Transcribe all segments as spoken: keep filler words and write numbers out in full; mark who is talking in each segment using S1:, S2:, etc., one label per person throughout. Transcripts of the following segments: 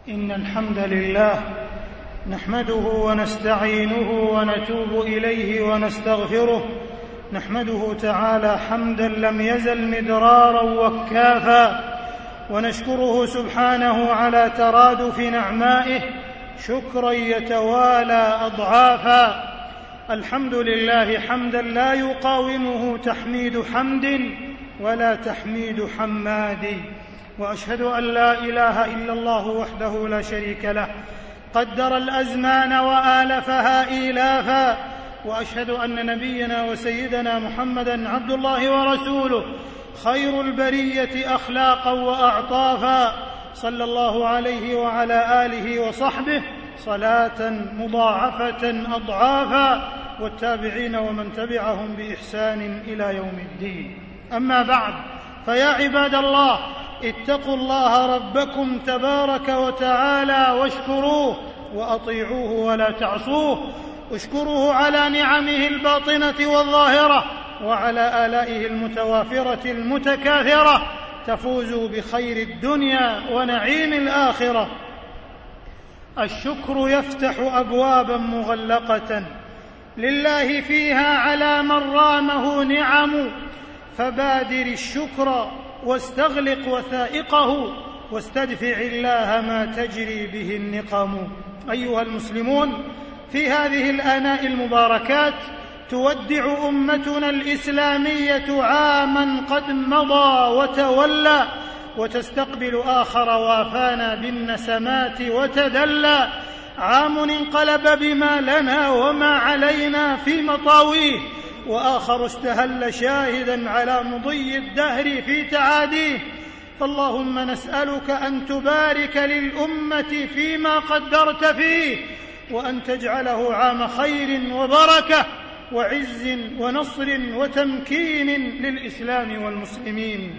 S1: إن الحمد لله نحمده ونستعينه ونتوب إليه ونستغفره. نحمده تعالى حمدا لم يزل مدرارا وكافا، ونشكره سبحانه على ترادف نعمائه شكرا يتوالى أضعافا. الحمد لله حمدا لا يقاومه تحميد حمد ولا تحميد حماد، وأشهد أن لا إله إلا الله وحده لا شريك له قدر الأزمان وآلفها إيلافا، وأشهد أن نبينا وسيدنا محمدًا عبد الله ورسوله خير البرية أخلاقا وأعطافا، صلى الله عليه وعلى آله وصحبه صلاة مضاعفة أضعافا، والتابعين ومن تبعهم بإحسان إلى يوم الدين. أما بعد، فيا عباد الله، اتقوا الله ربكم تبارك وتعالى واشكروه وأطيعوه ولا تعصوه. اشكروه على نعمه الباطنة والظاهرة وعلى آلائه المتوافرة المتكاثرة، تفوزوا بخير الدنيا ونعيم الآخرة. الشكر يفتح أبوابا مغلقة لله فيها على من رامه نعم، فبادر الشكر واستغلق وثائقه واستدفع الله ما تجري به النقم. أيها المسلمون، في هذه الآناء المباركات تودع أمتنا الإسلامية عاما قد مضى وتولى، وتستقبل آخر وافانا بالنسمات وتدلى، عام انقلب بما لنا وما علينا في مطاويه، وآخر استهل شاهدا على مضي الدهر في تعاديه. فاللهم نسألك أن تبارك للأمة فيما قدرت فيه، وأن تجعله عام خير وبركة وعز ونصر وتمكين للإسلام والمسلمين.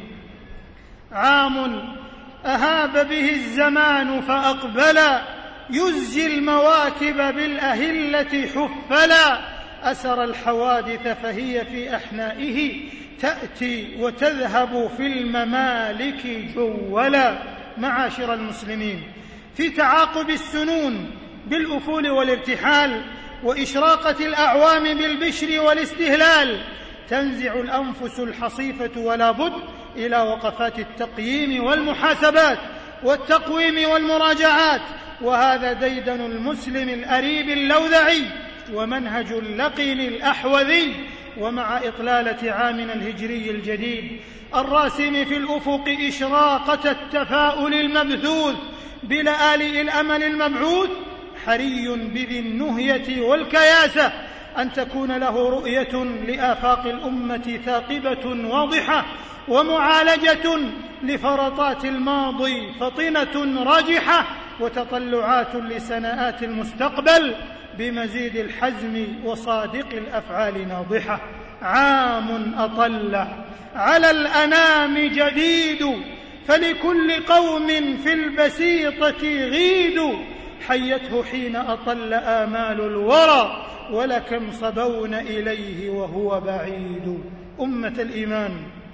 S1: عام أهاب به الزمان فأقبلا، يزجي المواكب بالأهلة حفلا، أسر الحوادث فهي في أحنائه تأتي وتذهب في الممالك جولا. معاشر المسلمين، في تعاقب السنون بالأفول والارتحال وإشراقة الأعوام بالبشر والاستهلال تنزع الأنفس الحصيفة ولا بد إلى وقفات التقييم والمحاسبات والتقويم والمراجعات، وهذا ديدن المسلم الأريب اللوذعي ومنهج اللقين الأحوذي. ومع إطلالة عامنا الهجري الجديد الراسم في الأفق إشراقة التفاؤل المبثوث بلآلئ الأمل المبعوث، حري بذي النهية والكياسة أن تكون له رؤية لآفاق الأمة ثاقبة واضحة، ومعالجة لفرطات الماضي فطنة راجحة، وتطلعات لسناءات المستقبل بمزيد الحزم وصادق الأفعال ناضحة. عام أطل على الأنام جديد، فلكل قوم في البسيطة غيد، حيته حين أطل آمال الورى، ولكم صبون إليه وهو بعيد. أمة الإيمان،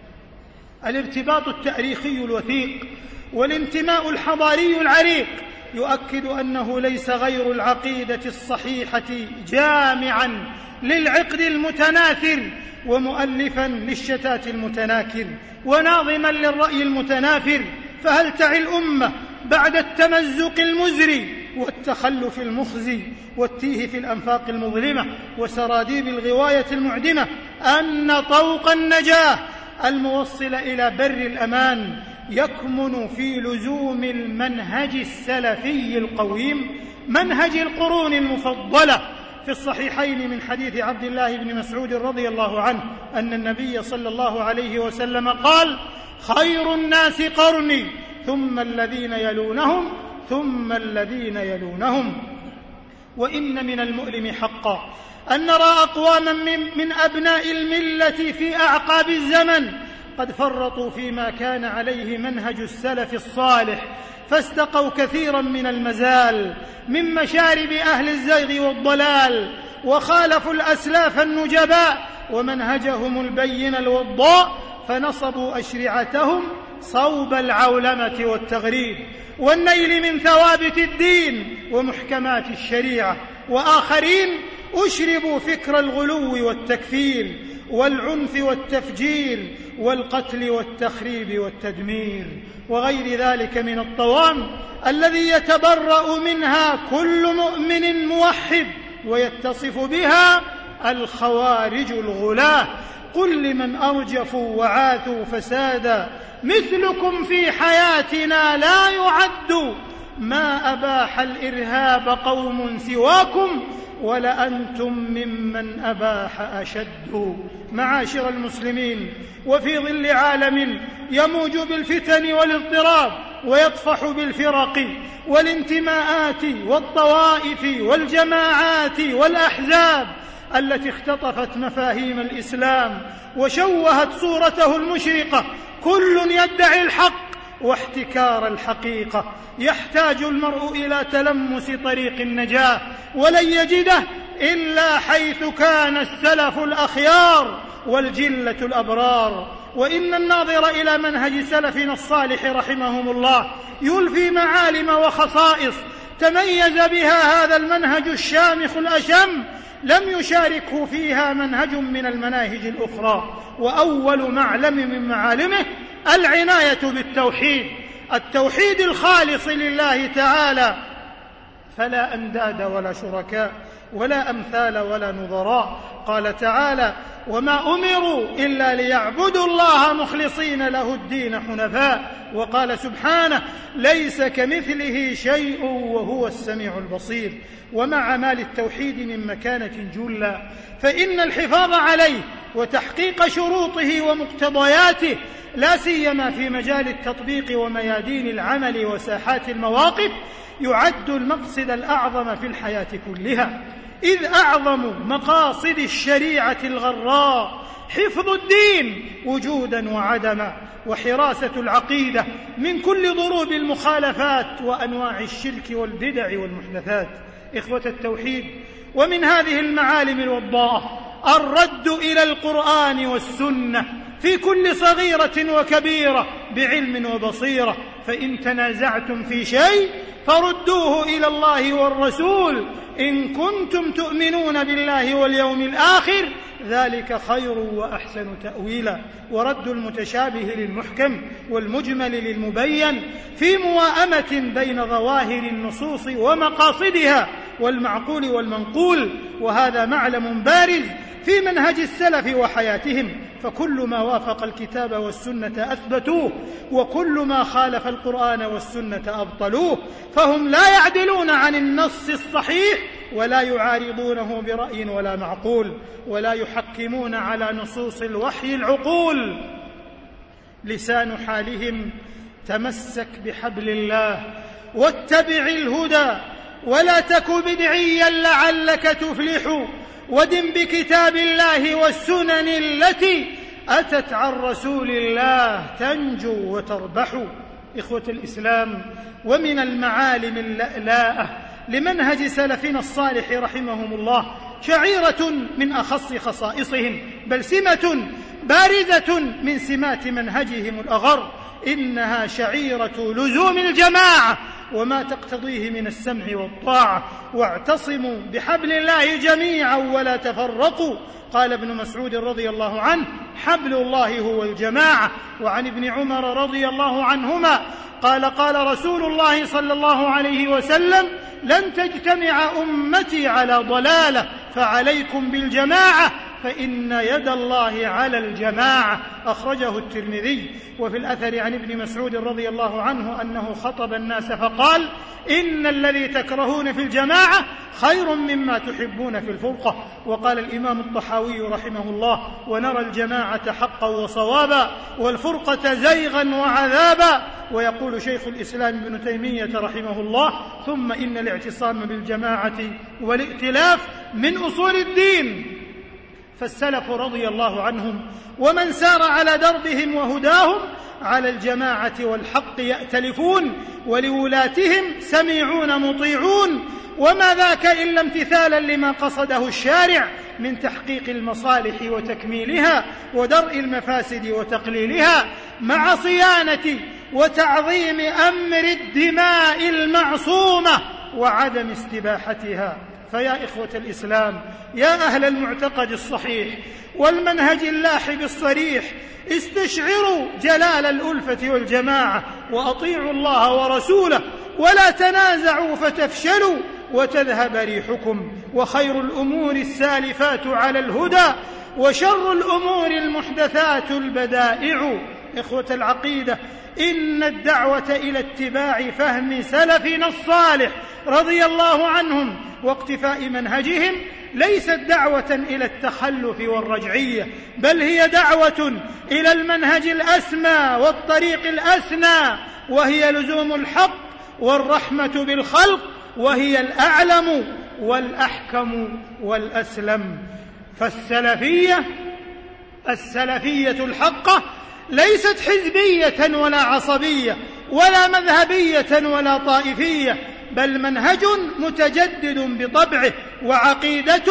S1: الارتباط التاريخي الوثيق والانتماء الحضاري العريق يؤكد أنه ليس غير العقيدة الصحيحة جامعا للعقد المتناثر، ومؤلفا للشتات المتناكر، وناظما للرأي المتنافر. فهل تعي الأمة بعد التمزق المزري والتخلف المخزي والتيه في الأنفاق المظلمة وسراديب الغواية المعدمة أن طوق النجاة الموصل إلى بر الأمان يكمن في لزوم المنهج السلفي القويم، منهج القرون المفضلة؟ في الصحيحين من حديث عبد الله بن مسعود رضي الله عنه أن النبي صلى الله عليه وسلم قال: خير الناس قرني ثم الذين يلونهم ثم الذين يلونهم. وإن من المؤلم حقا أن نرى أقواما من, من أبناء الملة في أعقاب الزمن قد فرطوا فيما كان عليه منهج السلف الصالح، فاستقوا كثيرا من المزال من مشارب أهل الزيغ والضلال، وخالفوا الأسلاف النجباء ومنهجهم البين الوضاء، فنصبوا أشرعتهم صوب العولمة والتغريب والنيل من ثوابت الدين ومحكمات الشريعة، وآخرين أشربوا فكر الغلو والتكفير والعنف والتفجير والقتل والتخريب والتدمير وغير ذلك من الطوام الذي يتبرأ منها كل مؤمن موحد ويتصف بها الخوارج الغلاة. قل لمن أرجفوا وعاثوا فسادا مثلكم في حياتنا لا يعد، ما أباح الإرهاب قوم سواكم ولأنتم ممن أباح أشد. معاشر المسلمين، وفي ظل عالم يموج بالفتن والاضطراب ويطفح بالفرق والانتماءات والطوائف والجماعات والأحزاب التي اختطفت مفاهيم الإسلام وشوهت صورته المشرقة، كل يدعي الحق واحتكار الحقيقة، يحتاج المرء إلى تلمس طريق النجاة ولن يجده إلا حيث كان السلف الأخيار والجلة الأبرار. وإن الناظر إلى منهج سلفنا الصالح رحمهم الله يلفي معالم وخصائص تميز بها هذا المنهج الشامخ الأشم لم يشاركه فيها منهج من المناهج الأخرى. وأول معلم من معالمه العناية بالتوحيد، التوحيد الخالص لله تعالى، فلا أنداد ولا شركاء ولا أمثال ولا نظراء. قال تعالى: وما أمروا إلا ليعبدوا الله مخلصين له الدين حنفاء. وقال سبحانه: ليس كمثله شيء وهو السميع البصير. ومع مال التوحيد من مكانة جلة، فإن الحفاظ عليه وتحقيق شروطه ومقتضياته لا سيما في مجال التطبيق وميادين العمل وساحات المواقف يعد المقصد الأعظم في الحياة كلها، إذ أعظم مقاصد الشريعة الغراء حفظ الدين وجودا وعدما، وحراسة العقيدة من كل ضروب المخالفات وأنواع الشرك والبدع والمحدثات. إخوة التوحيد، ومن هذه المعالم الوضاءة الرد إلى القرآن والسنة في كل صغيرة وكبيرة بعلم وبصيرة، فإن تنازعتم في شيء فردوه إلى الله والرسول إن كنتم تؤمنون بالله واليوم الآخر، ذلك خير وأحسن تأويلا. ورد المتشابه للمحكم والمجمل للمبين في موائمة بين ظواهر النصوص ومقاصدها والمعقول والمنقول، وهذا معلم بارز في منهج السلف وحياتهم، فكل ما وافق الكتاب والسنة أثبتوه، وكل ما خالف القرآن والسنة أبطلوه، فهم لا يعدلون عن النص الصحيح ولا يعارضونه برأي ولا معقول، ولا يحكمون على نصوص الوحي العقول. لسان حالهم: تمسك بحبل الله واتبع الهدى ولا تك بدعيا لعلك تفلح، ودم بكتاب الله والسنن التي أتت عن رسول الله تنجو وتربح. إخوة الإسلام، ومن المعالم اللألاءة لمنهج سلفنا الصالح رحمهم الله شعيرة من أخص خصائصهم، بل سمة بارزة من سمات منهجهم الأغر، إنها شعيرة لزوم الجماعة وما تقتضيه من السمع والطاعة، واعتصموا بحبل الله جميعا ولا تفرقوا. قال ابن مسعود رضي الله عنه: حبل الله هو الجماعة. وعن ابن عمر رضي الله عنهما قال: قال رسول الله صلى الله عليه وسلم: لن تجتمع أمتي على ضلالة، فعليكم بالجماعة فإن يد الله على الجماعة. أخرجه الترمذي. وفي الأثر عن ابن مسعود رضي الله عنه أنه خطب الناس فقال: إن الذي تكرهون في الجماعة خير مما تحبون في الفرقة. وقال الإمام الطحاوي رحمه الله: ونرى الجماعة حقا وصوابا والفرقة زيغا وعذابا. ويقول شيخ الإسلام ابن تيمية رحمه الله: ثم إن الاعتصام بالجماعة والائتلاف من أصول الدين. فالسلف رضي الله عنهم ومن سار على دربهم وهداهم على الجماعة والحق يأتلفون، ولولاتهم سميعون مطيعون، وما ذاك إلا امتثالا لما قصده الشارع من تحقيق المصالح وتكميلها ودرء المفاسد وتقليلها. مع صيانة وتعظيم أمر الدماء المعصومة وعدم استباحتها. فيا إخوة الإسلام، يا أهل المعتقد الصحيح والمنهج اللاحق الصريح، استشعروا جلال الألفة والجماعة وأطيعوا الله ورسوله ولا تنازعوا فتفشلوا وتذهب ريحكم. وخير الأمور السالفات على الهدى، وشر الأمور المحدثات البدائع. إخوة العقيدة، إن الدعوة إلى اتباع فهم سلفنا الصالح رضي الله عنهم واقتفاء منهجهم ليست دعوة إلى التخلف والرجعية، بل هي دعوة إلى المنهج الأسمى والطريق الأسنى، وهي لزوم الحق والرحمة بالخلق، وهي الأعلم والأحكم والأسلم. فالسلفية السلفية الحقة ليست حزبية ولا عصبية ولا مذهبية ولا طائفية، بل منهج متجدد بطبعه، وعقيدة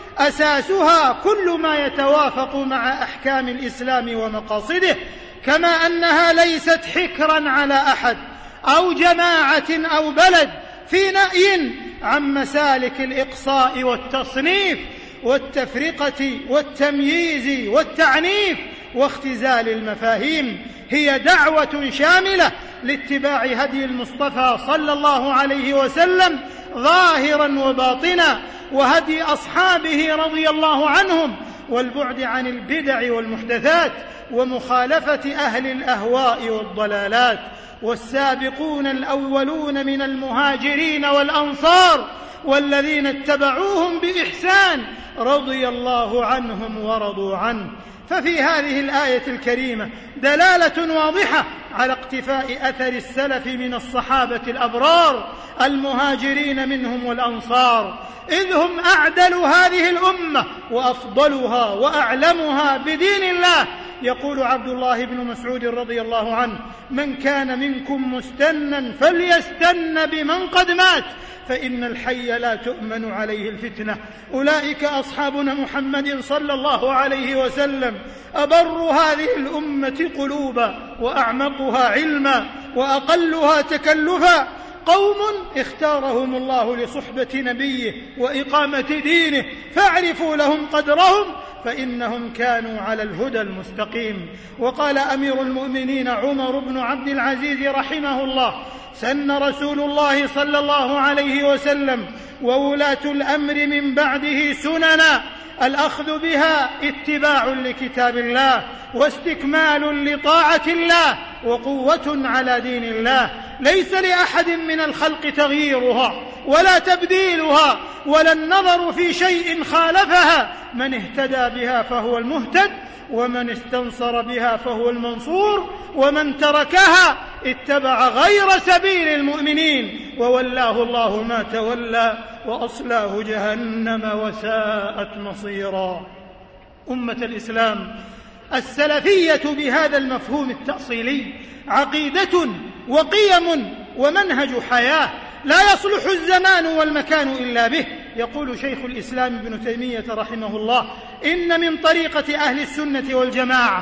S1: أساسها كل ما يتوافق مع أحكام الإسلام ومقاصده، كما أنها ليست حكرا على أحد أو جماعة أو بلد في نأي عن مسالك الإقصاء والتصنيف والتفرقة والتمييز والتعنيف واختزال المفاهيم. هي دعوة شاملة لاتباع هدي المصطفى صلى الله عليه وسلم ظاهرا وباطنا، وهدي أصحابه رضي الله عنهم، والبعد عن البدع والمحدثات، ومخالفة أهل الأهواء والضلالات. والسابقون الأولون من المهاجرين والأنصار والذين اتبعوهم بإحسان رضي الله عنهم ورضوا عنه. ففي هذه الآية الكريمة دلالة واضحة على اقتفاء أثر السلف من الصحابة الأبرار المهاجرين منهم والأنصار، إذ هم أعدل هذه الأمة وأفضلها وأعلمها بدين الله. يقول عبد الله بن مسعود رضي الله عنه: من كان منكم مستنا فليستن بمن قد مات، فإن الحي لا تؤمن عليه الفتنة. أولئك أصحابنا محمد صلى الله عليه وسلم، أبر هذه الأمة قلوبا وأعمقها علما وأقلها تكلفا، قوم اختارهم الله لصحبة نبيه وإقامة دينه، فاعرفوا لهم قدرهم فإنهم كانوا على الهدى المستقيم. وقال أمير المؤمنين عمر بن عبد العزيز رحمه الله: سن رسول الله صلى الله عليه وسلم وولاة الأمر من بعده سننا، الأخذ بها اتباع لكتاب الله واستكمال لطاعة الله وقوة على دين الله، ليس لأحد من الخلق تغييرها ولا تبديلها ولا النظر في شيء خالفها. من اهتدى بها فهو المهتد، ومن استنصر بها فهو المنصور، ومن تركها اتبع غير سبيل المؤمنين وولاه الله ما تولى وأصلاه جهنم وساءت مصيرا. أمة الإسلام، السلفية بهذا المفهوم التأصيلي عقيدة وقيم ومنهج حياة لا يصلح الزمان والمكان إلا به. يقول شيخ الإسلام ابن تيمية رحمه الله: إن من طريقة أهل السنة والجماعة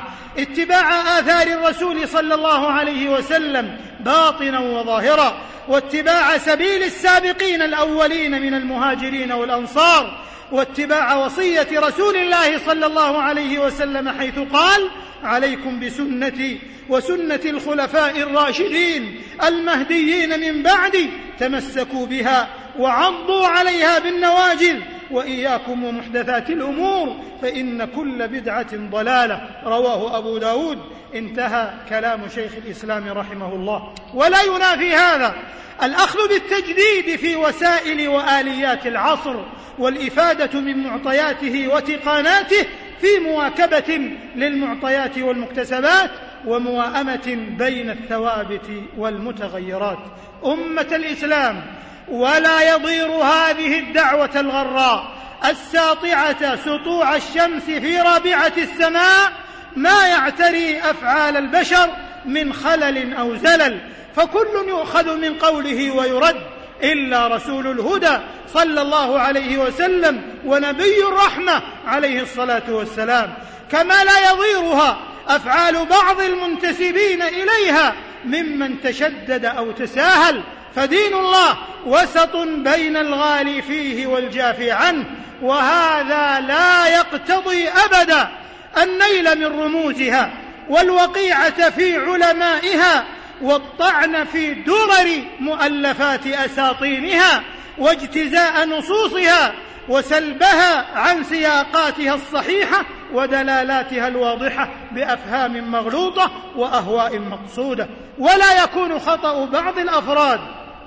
S1: اتباع آثار الرسول صلى الله عليه وسلم باطنا وظاهرا، واتباع سبيل السابقين الأولين من المهاجرين والأنصار، واتباع وصية رسول الله صلى الله عليه وسلم حيث قال: عليكم بسنتي وسنة الخلفاء الراشدين المهديين من بعدي، تمسكوا بها وعضوا عليها بالنواجذ، وإياكم ومحدثات الأمور فإن كل بدعة ضلالة. رواه أبو داود. انتهى كلام شيخ الإسلام رحمه الله. ولا ينافي هذا الأخذ بالتجديد في وسائل وآليات العصر، والإفادة من معطياته وتقاناته في مواكبة للمعطيات والمكتسبات، ومواءمة بين الثوابت والمتغيرات. أمة الإسلام، ولا يضير هذه الدعوة الغراء الساطعة سطوع الشمس في رابعة السماء ما يعتري أفعال البشر من خلل أو زلل، فكل يؤخذ من قوله ويرد إلا رسول الهدى صلى الله عليه وسلم ونبي الرحمة عليه الصلاة والسلام. كما لا يضيرها أفعال بعض المنتسبين إليها ممن تشدد أو تساهل، فدين الله وسط بين الغالي فيه والجافي عنه، وهذا لا يقتضي أبدا النيل من رموزها والوقيعة في علمائها والطعن في درر مؤلفات أساطينها واجتزاء نصوصها وسلبها عن سياقاتها الصحيحة ودلالاتها الواضحة بأفهام مغلوطة وأهواء مقصودة. ولا يكون خطأ بعض الأفراد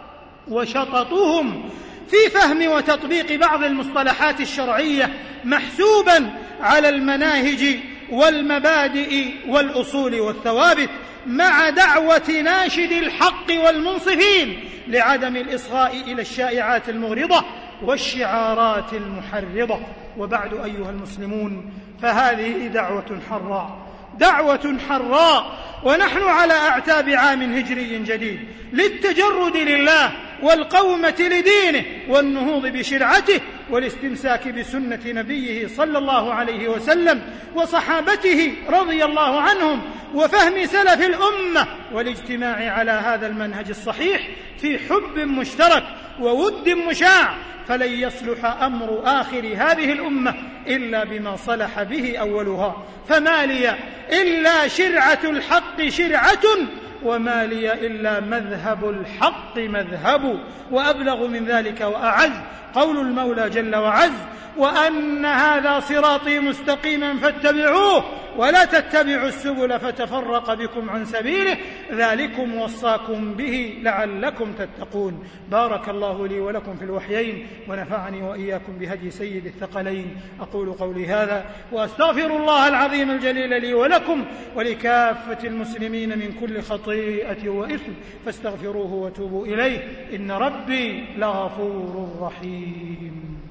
S1: وشططهم في فهم وتطبيق بعض المصطلحات الشرعية محسوبا على المناهج والمبادئ والأصول والثوابت، مع دعوة ناشد الحق والمنصفين لعدم الإصغاء إلى الشائعات المغرضة والشعارات المحرضة. وبعد أيها المسلمون، فهذه دعوة حراء دعوة حراء ونحن على أعتاب عام هجري جديد للتجرد لله والقومة لدينه والنهوض بشرعته والاستمساك بسنة نبيه صلى الله عليه وسلم وصحابته رضي الله عنهم وفهم سلف الأمة، والاجتماع على هذا المنهج الصحيح في حب مشترك وود مشاع، فلن يصلح أمر آخر هذه الأمة إلا بما صلح به أولها. فما لي إلا شرعة الحق شرعة، وما لي إلا مذهب الحق مذهب. وأبلغ من ذلك وأعز قول المولى جل وعز: وأن هذا صراطي مستقيما فاتبعوه ولا تتبعوا السبل فتفرق بكم عن سبيله، ذلكم وصاكم به لعلكم تتقون. بارك الله لي ولكم في الوحيين، ونفعني وإياكم بهدي سيد الثقلين. أقول قولي هذا وأستغفر الله العظيم الجليل لي ولكم ولكافة المسلمين من كل خطيئة وإثم، فاستغفروه وتوبوا إليه، إن ربي لغفور رحيم.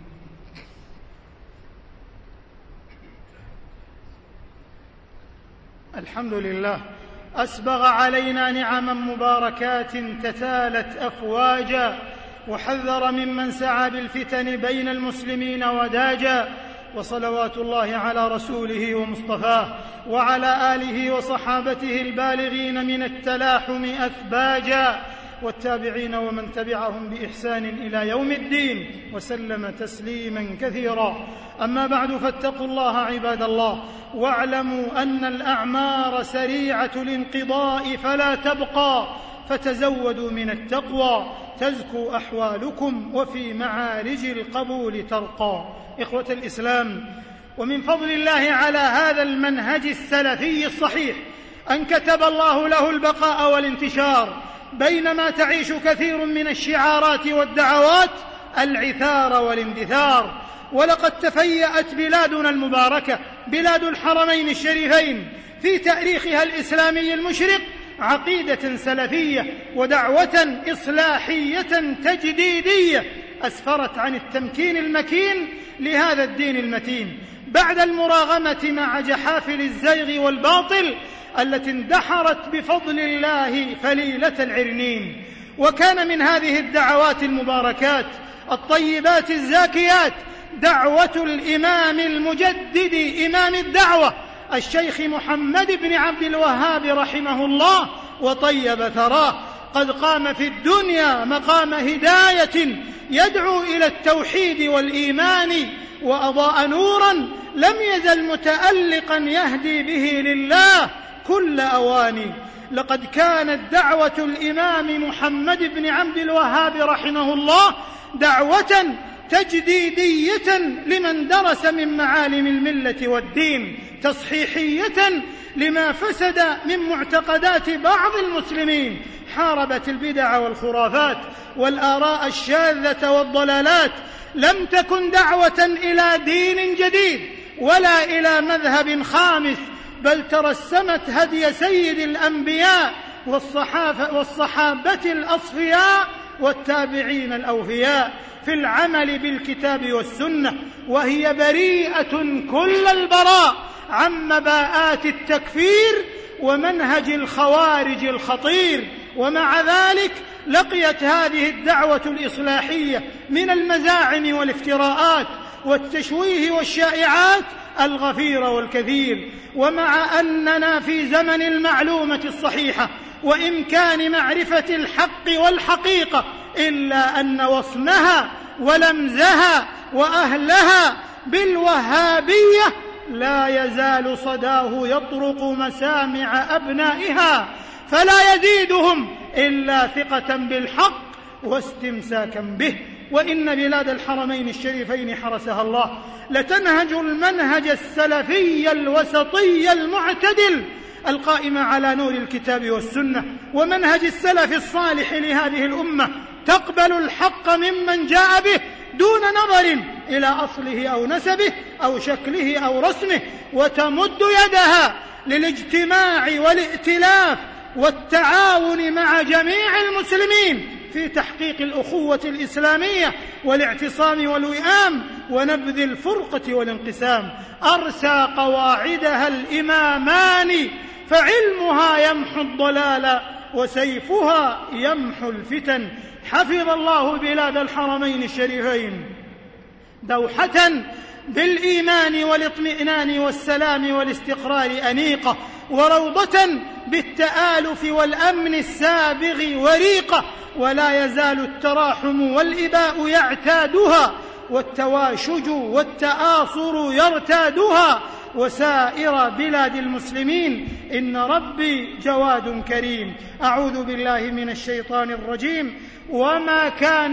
S1: الحمد لله، أسبغ علينا نعما مباركات تتالت أفواجا، وحذر ممن سعى بالفتن بين المسلمين وداجا، وصلوات الله على رسوله ومصطفاه وعلى آله وصحابته البالغين من التلاحم أثباجا، والتابعين ومن تبعهم بإحسان إلى يوم الدين، وسلم تسليما كثيرا. أما بعد، فاتقوا الله عباد الله، واعلموا أن الأعمار سريعة الانقضاء فلا تبقى، فتزودوا من التقوى تزكو أحوالكم وفي معارج القبول ترقى. إخوة الإسلام، ومن فضل الله على هذا المنهج السلفي الصحيح أن كتب الله له البقاء والانتشار، بينما تعيش كثير من الشعارات والدعوات العثار والاندثار. ولقد تفيأت بلادنا المباركة، بلاد الحرمين الشريفين، في تاريخها الإسلامي المشرق عقيدة سلفية ودعوة إصلاحية تجديدية أسفرت عن التمكين المكين لهذا الدين المتين، بعد المراغمة مع جحافل الزيغ والباطل التي اندحرت بفضل الله فليلة العرنين. وكان من هذه الدعوات المباركات الطيبات الزاكيات دعوة الإمام المجدد إمام الدعوة الشيخ محمد بن عبد الوهاب رحمه الله وطيب ثراه، قد قام في الدنيا مقام هداية يدعو إلى التوحيد والإيمان، وأضاء نورا لم يزل متألقا يهدي به لله كل أواني. لقد كانت دعوة الإمام محمد بن عبد الوهاب رحمه الله دعوة تجديدية لمن درس من معالم الملة والدين، تصحيحية لما فسد من معتقدات بعض المسلمين، حاربت البدع والخرافات والآراء الشاذة والضلالات. لم تكن دعوة إلى دين جديد ولا إلى مذهب خامس، بل ترسمت هدي سيد الأنبياء والصحابة الأصفياء والتابعين الأوفياء في العمل بالكتاب والسنة، وهي بريئة كل البراء عن مباءات التكفير ومنهج الخوارج الخطير. ومع ذلك لقيت هذه الدعوة الإصلاحية من المزاعم والافتراءات والتشويه والشائعات الغفير والكثير. ومع أننا في زمن المعلومة الصحيحة وإمكان معرفة الحق والحقيقة، إلا أن وصمها ولمزها وأهلها بالوهابية لا يزال صداه يطرق مسامع أبنائها، فلا يزيدهم إلا ثقة بالحق واستمساكا به. وإن بلاد الحرمين الشريفين حرسها الله لتنهج المنهج السلفي الوسطي المعتدل القائم على نور الكتاب والسنة ومنهج السلف الصالح لهذه الأمة، تقبل الحق ممن جاء به دون نظر إلى أصله أو نسبه أو شكله أو رسمه، وتمد يدها للاجتماع والائتلاف والتعاون مع جميع المسلمين في تحقيق الأخوة الإسلامية والاعتصام والوئام ونبذ الفرقة والانقسام. أرسى قواعدها الإمامان، فعلمها يمحو الضلال وسيفها يمحو الفتن. حفظ الله بلاد الحرمين الشريفين دوحة بالإيمان والاطمئنان والسلام والاستقرار أنيقة، وروضة بالتآلف والأمن السابغ وريقة، ولا يزال التراحم والإباء يعتادها والتواشج والتآصر يرتادها وسائر بلاد المسلمين. إن ربي جواد كريم. أعوذ بالله من الشيطان الرجيم. وما كان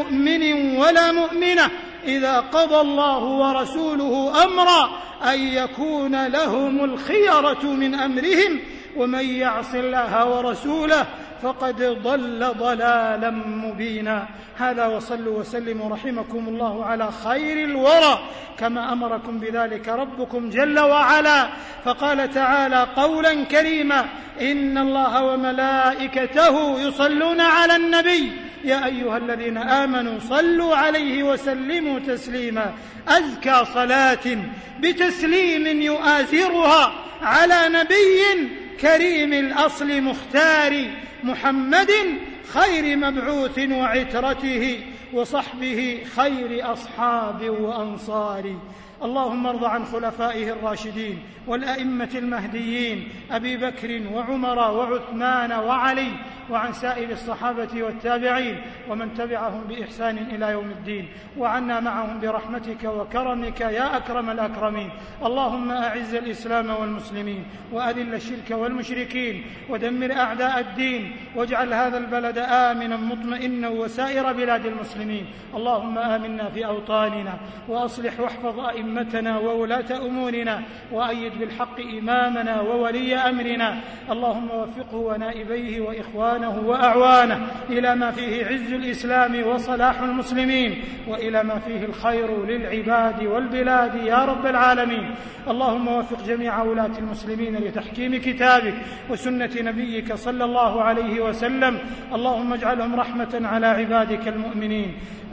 S1: لمؤمن ولا مؤمنة إذا قضى الله ورسوله أمرا أن يكون لهم الخيرة من أمرهم ومن يعص الله ورسوله فقد ضل ضلالا مبينا. هذا وصلوا وسلموا رحمكم الله على خير الورى كما أمركم بذلك ربكم جل وعلا، فقال تعالى قولا كريما: إن الله وملائكته يصلون على النبي يا أيها الذين آمنوا صلوا عليه وسلموا تسليما. أزكى صلاة بتسليم يؤازرها على نبي كريم الأصل مختار محمد خير مبعوث وعترته وصحبه خير أصحاب وأنصار. اللهم ارض عن خلفائه الراشدين والأئمة المهديين أبي بكر وعمر وعثمان وعلي، وعن سائر الصحابة والتابعين ومن تبعهم بإحسان إلى يوم الدين، وعنا معهم برحمتك وكرمك يا أكرم الأكرمين. اللهم أعز الإسلام والمسلمين وأذل الشرك والمشركين ودمر أعداء الدين، واجعل هذا البلد آمنا مطمئنا وسائر بلاد المسلمين. اللهم آمنا في أوطاننا وأصلح واحفظ أئمتنا وولاة أمورنا، وأيد بالحق إمامنا وولي أمرنا. اللهم وفقه ونائبيه وإخوانه وأعوانه إلى ما فيه عز الإسلام وصلاح المسلمين، وإلى ما فيه الخير للعباد والبلاد يا رب العالمين. اللهم وفق جميع ولاة المسلمين لتحكيم كتابك وسنة نبيك صلى الله عليه وسلم. اللهم اجعلهم رحمة على عبادك المؤمنين.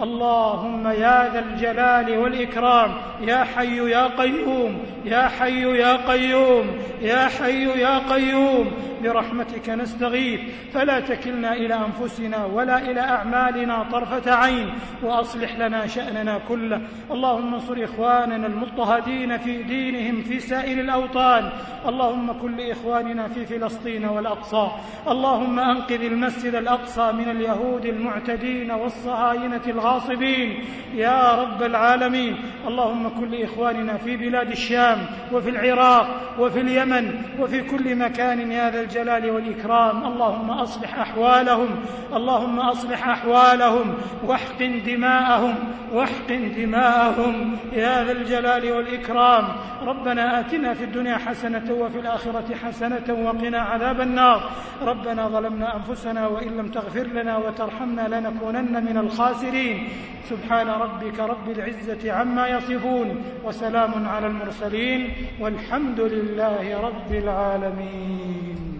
S1: اللهم يا ذا الجلال والإكرام يا حي يا قيوم يا حي يا قيوم يا حي يا قيوم برحمتك نستغيث، فلا تكلنا إلى أنفسنا ولا إلى أعمالنا طرفة عين، وأصلح لنا شأننا كله. اللهم انصر إخواننا المضطهدين في دينهم في سائر الأوطان. اللهم كن لإخواننا في فلسطين والأقصى. اللهم أنقذ المسجد الأقصى من اليهود المعتدين والصهاينة الغاصبين يا رب العالمين. اللهم كن لإخواننا في بلاد الشام وفي العراق وفي اليمن وفي كل مكان يا ذا الجلال والإكرام. اللهم أصلح أحوالهم اللهم أصلح أحوالهم واحقن دماءهم واحقن دماءهم يا ذا الجلال والإكرام. ربنا آتنا في الدنيا حسنة وفي الآخرة حسنة وقنا عذاب النار. ربنا ظلمنا أنفسنا وإن لم تغفر لنا وترحمنا لنكونن من الخاسرين. سبحان ربك رب العزة عما يصفون وسلام على المرسلين والحمد لله رب العالمين.